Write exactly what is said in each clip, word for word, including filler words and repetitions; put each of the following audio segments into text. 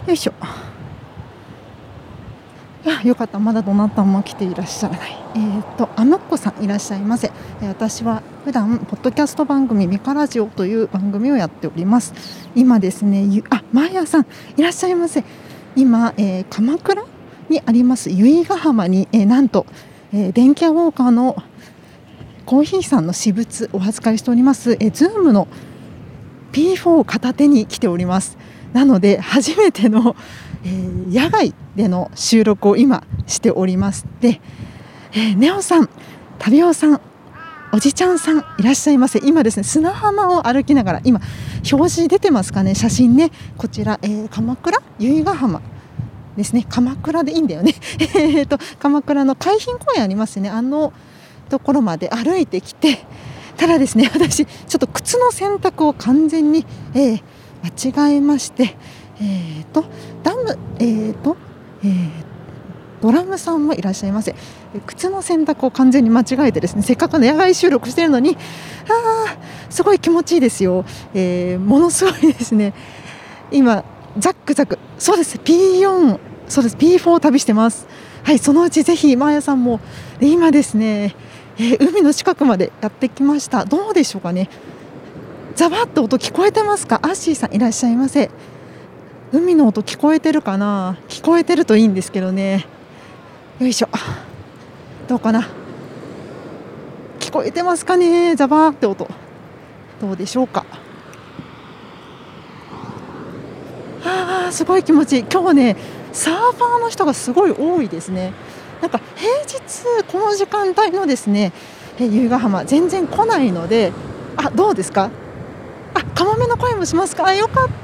よいしょ。いや、よかった。まだどなたも来ていらっしゃらない。えーと、あむっこさんいらっしゃいませ。私は普段ポッドキャスト番組ミカラジオという番組をやっております。今ですね、あ、マーヤさんいらっしゃいませ。今、えー、鎌倉にあります由比ヶ浜に、えー、なんと、えー、電気屋ウォーカーのコーヒーさんの私物お預かりしております。えー、ズームの ピーフォー を片手に来ております。なので初めての、えー、野外での収録を今しております。で、えー、ネオさん、タビオさん、おじちゃんさんいらっしゃいませ。今ですね、砂浜を歩きながら、今表示出てますかね、写真ね。こちら、えー、鎌倉由比ヶ浜ですね。鎌倉でいいんだよねえっと鎌倉の海浜公園ありますね。あのところまで歩いてきて、ただですね、私ちょっと靴の選択を完全に、えー、間違えまして、えーとダムえーとえードラムさんもいらっしゃいませ。靴の選択を完全に間違えてですね、せっかくの野外収録しているのに、あーすごい気持ちいいですよ。えー、ものすごいですね。今ザックザク、そうです ピーフォー、 そうです ピーフォー 旅してます。はい、そのうちぜひマーヤさんも。今ですね、えー、海の近くまでやってきました。どうでしょうかね。ザバッと音聞こえてますか。アッシーさんいらっしゃいませ。海の音聞こえてるかな。聞こえてるといいんですけどね。よいしょ、どうかな、聞こえてますかね。ザバーって音どうでしょうか。あーすごい気持ちいい。今日ね、サーファーの人がすごい多いですね。なんか平日この時間帯のですね、由比ヶ浜全然来ないので、あ、どうですか。あ、カモメの声もしますか。あ、よかった。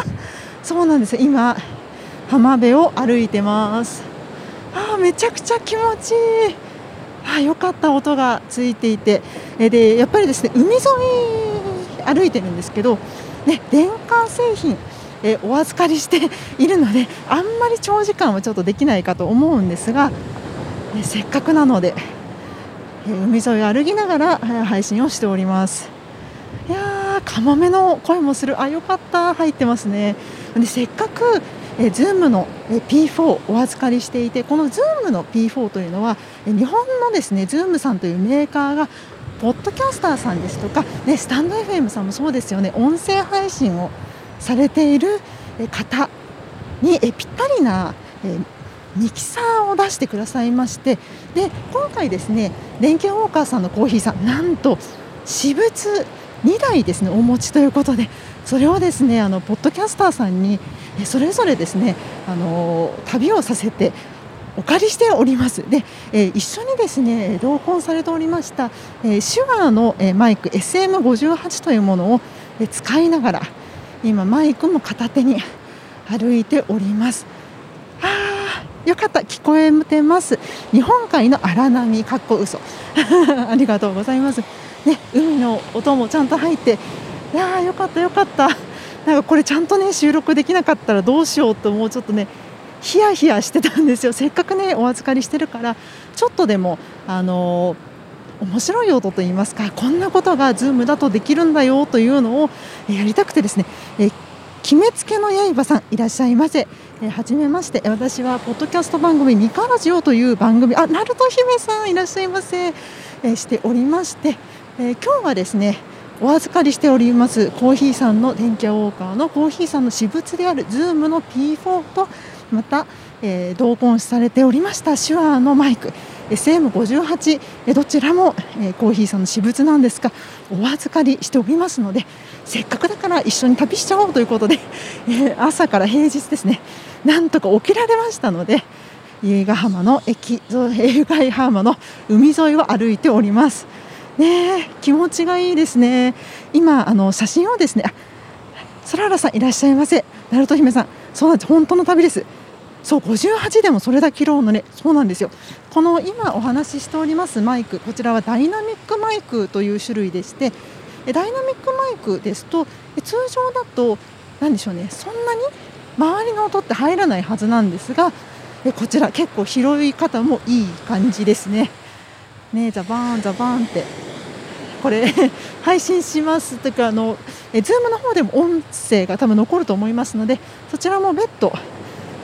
そうなんです。今浜辺を歩いてます。あ、めちゃくちゃ気持ちいい。あ、よかった。音がついていて、でやっぱりですね、海沿い歩いてるんですけど、ね、電化製品えお預かりしているので、あんまり長時間はちょっとできないかと思うんですが、えせっかくなので、え海沿いを歩きながら配信をしております。いやー、カモメの声もする。あ、よかった。入ってますね。でせっかくえ Zoom の ピーフォー をお預かりしていて、この Zoom の ピーフォー というのは日本のですね Zoom さんというメーカーがポッドキャスターさんですとか、ね、スタンド エフエム さんもそうですよね、音声配信をされている方にぴったりなミキサーを出してくださいまして、で今回ですね、電気ウォーカーさんのコーヒーさん、なんと私物にだいですねお持ちということで、それをですね、あのポッドキャスターさんにそれぞれですね、あの旅をさせてお借りしております。で、えー、一緒にですね同梱されておりました、えー、手話の、えー、マイク エスエムごじゅうはち というものを、えー、使いながら、今マイクも片手に歩いております。あー、よかった。聞こえてます。日本海の荒波かっこ嘘ありがとうございます、ね、海の音もちゃんと入って、いやーよかったよかった。なんかこれちゃんとね収録できなかったらどうしようと、もうちょっとねヒヤヒヤしてたんですよ。せっかくねお預かりしてるから、ちょっとでもあのー、面白い音といいますか、こんなことが Zoom だとできるんだよというのをやりたくてですね、え決めつけの刃さんいらっしゃいませ。えはじめまして。私はポッドキャスト番組ミカラジオという番組、あ、ナルト姫さんいらっしゃいませ、えしておりまして、え今日はですねお預かりしておりますコーヒーさんの電気屋ウォーカーのコーヒーさんの私物である Zoom の ピーフォー と、また、えー、同梱されておりました手話のマイク エスエムごじゅうはち、えどちらも、えー、コーヒーさんの私物なんですがお預かりしておりますので、せっかくだから一緒に旅しちゃおうということで、えー、朝から平日ですね、なんとか起きられましたので、由比ヶ浜の駅、由比ヶ浜の海沿いを歩いておりますね。気持ちがいいですね。今あの写真をですね、あ、そららさんいらっしゃいませ。ナルト姫さん、そうなんです、本当の旅です。そう、ごじゅうはちでもそれだけ拾うのね。そうなんですよ。この今お話ししておりますマイク、こちらはダイナミックマイクという種類でして、ダイナミックマイクですと通常だと何でしょうね、そんなに周りの音って入らないはずなんですが、こちら結構拾い方もいい感じですね。ね、ザバーンザバーンってこれ配信しますというか、あのズームの方でも音声が多分残ると思いますので、そちらも別途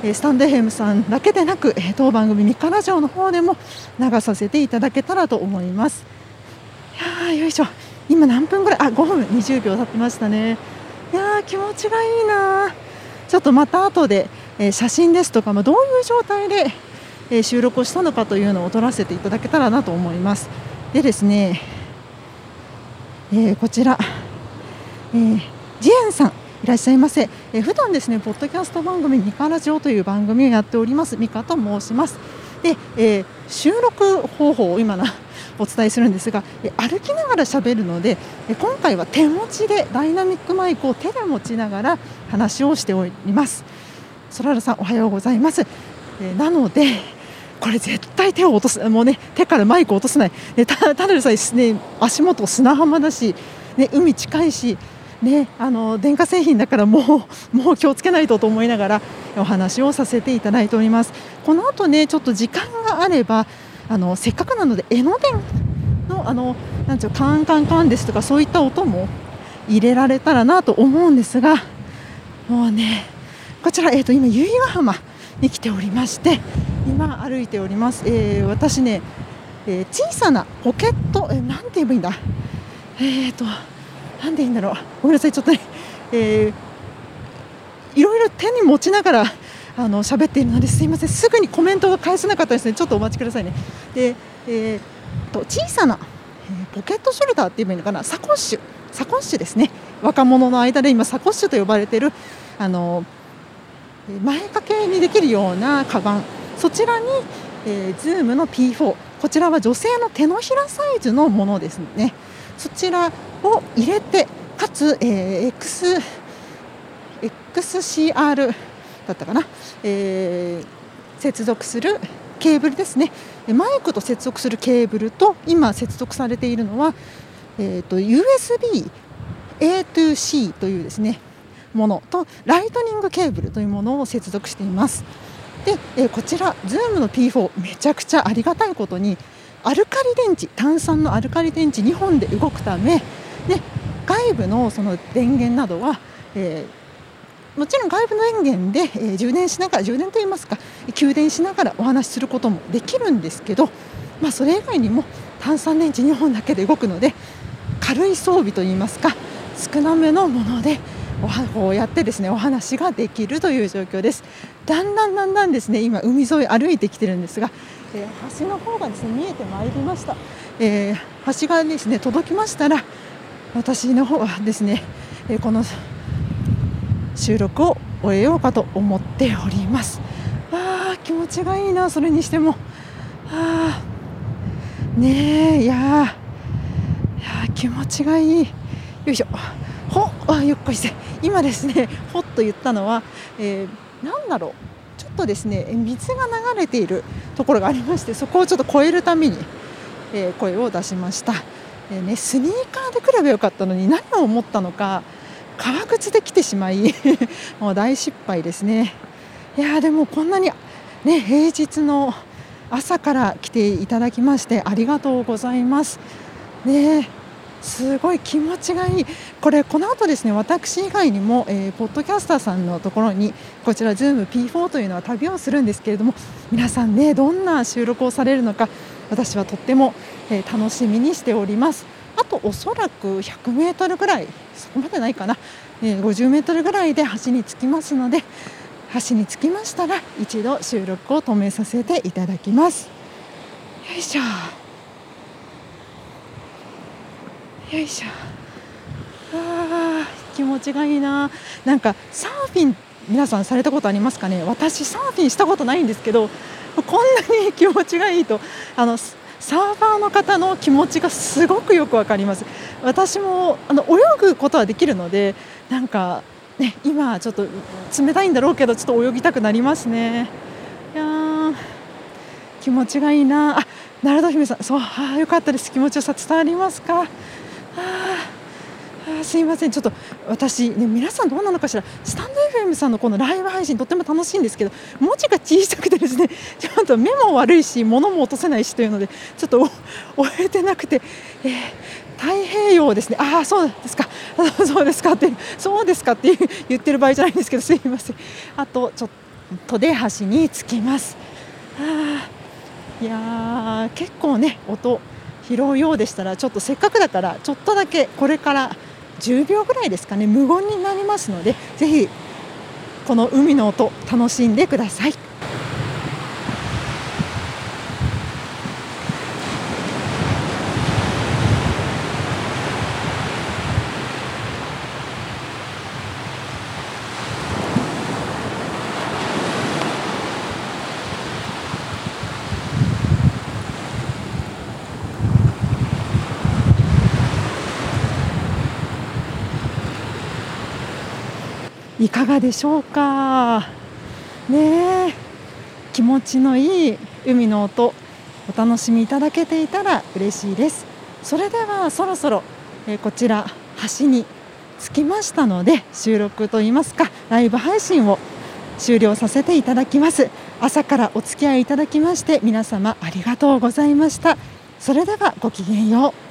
えー、スタンド エフエム さんだけでなく、えー、当番組ミカラジオの方でも流させていただけたらと思います。いやーよいしょ、今何分ぐらい、あごふんにじゅうびょう経ってましたね。いやー気持ちがいいな。ちょっとまた後で、えー、写真ですとか、まあ、どういう状態で、えー、収録をしたのかというのを撮らせていただけたらなと思います。でですね、えー、こちら、えー、ジエンさんいらっしゃいませ。えー、普段ですねポッドキャスト番組ミカラジオという番組をやっておりますミカと申します。で、えー、収録方法を今なお伝えするんですが、え歩きながら喋るので、え今回は手持ちでダイナミックマイクを手で持ちながら話をしております。ソララさんおはようございます。えー、なのでこれ絶対手を落とす、もうね手からマイクを落とせない、ね、た, ただでさえ、ね、足元砂浜だし、ね、海近いし、ね、あの電化製品だからもう、もう気をつけないとと思いながらお話をさせていただいております。この後ねちょっと時間があればあのせっかくなので江ノ電のあのなんていうカンカンカンですとかそういった音も入れられたらなと思うんですが、もうねこちら、えーと、今由比ヶ浜に来ておりまして今歩いております。えー、私ね、えー、小さなポケット、えー、なんて言えばいいんだ、えーとなんでいいんだろう、ごめんなさいちょっとね、えー、いろいろ手に持ちながらあの喋っているのですいません、すぐにコメントが返せなかったですね。ちょっとお待ちくださいね。で、えー、と小さな、えー、ポケットショルダーって言えばいいのかな、サコッシュサコッシュですね。若者の間で今サコッシュと呼ばれているあの前掛けにできるようなカバン、そちらに、えー、ズームの ピーフォー、 こちらは女性の手のひらサイズのものですね。そちらを入れてかつ、えー、X エックスシーアール だったかな、えー、接続するケーブルですね。マイクと接続するケーブルと今接続されているのは、えー、と ユーエスビーエーツーシー というですねものとライトニングケーブルというものを接続しています。で、えー、こちら Zoom の ピーフォー めちゃくちゃありがたいことにアルカリ電池、単酸のアルカリ電池にほんで動くため、で外部のその電源などは、えー、もちろん外部の電源で、えー、充電しながら充電といいますか給電しながらお話しすることもできるんですけど、まあ、それ以外にも単酸電池にほんだけで動くので軽い装備といいますか少なめのものでこうやってですねお話ができるという状況です。だんだんだんだんですね今海沿い歩いてきてるんですが、えー、橋の方がですね見えてまいりました。えー、橋がですね届きましたら私の方はですね、えー、この収録を終えようかと思っております。あー気持ちがいいな。それにしてもあーねえいやーいやー気持ちがいい。よいしょほあよっこいせ。今ですねほっと言ったのは、えー、なんだろうちょっとですね水が流れているところがありまして、そこをちょっと越えるために、えー、声を出しました。えーね、スニーカーで来ればよかったのに何を思ったのか革靴で来てしまいもう大失敗ですね。いやでもこんなに、ね、平日の朝から来ていただきましてありがとうございます、ね、すごい気持ちがいい。これこの後ですね私以外にも、えー、ポッドキャスターさんのところにこちら Zoom ピーフォー というのは旅をするんですけれども、皆さんねどんな収録をされるのか私はとっても、えー、楽しみにしております。あとおそらくひゃくメートルぐらい、そこまでないかな、えー、ごじゅうメートルぐらいで橋に着きますので、橋に着きましたら一度収録を止めさせていただきます。よいしょよいしょ。あー気持ちがいいな。なんかサーフィン皆さんされたことありますかね。私サーフィンしたことないんですけど、こんなに気持ちがいいとあのサーファーの方の気持ちがすごくよくわかります。私もあの泳ぐことはできるので、なんか、ね、今ちょっと冷たいんだろうけどちょっと泳ぎたくなりますね。いやー気持ちがいいな。あ、ナルド姫さん、そう、あ、よかったです。気持ちよさ伝わりますか。ああすいません、ちょっと私、ね、皆さんどうなのかしら。スタンド エフエム さんのこのライブ配信とっても楽しいんですけど、文字が小さくてですねちょっと目も悪いし物も落とせないしというのでちょっと終えてなくて、えー、太平洋ですね。ああそうですかそうですかってそうですかって言ってる場合じゃないんですけど、すいません。あとちょっ戸出橋に着きます。はあ、いやー結構ね音拾うようでしたら、ちょっとせっかくだからちょっとだけこれからじゅうびょうぐらいですかね、無言になりますので、ぜひこの海の音楽しんでください。いかがでしょうかねえ、気持ちのいい海の音お楽しみいただけていたら嬉しいです。それではそろそろ、えー、こちら橋に着きましたので、収録といいますかライブ配信を終了させていただきます。朝からお付き合いいただきまして皆様ありがとうございました。それではごきげんよう。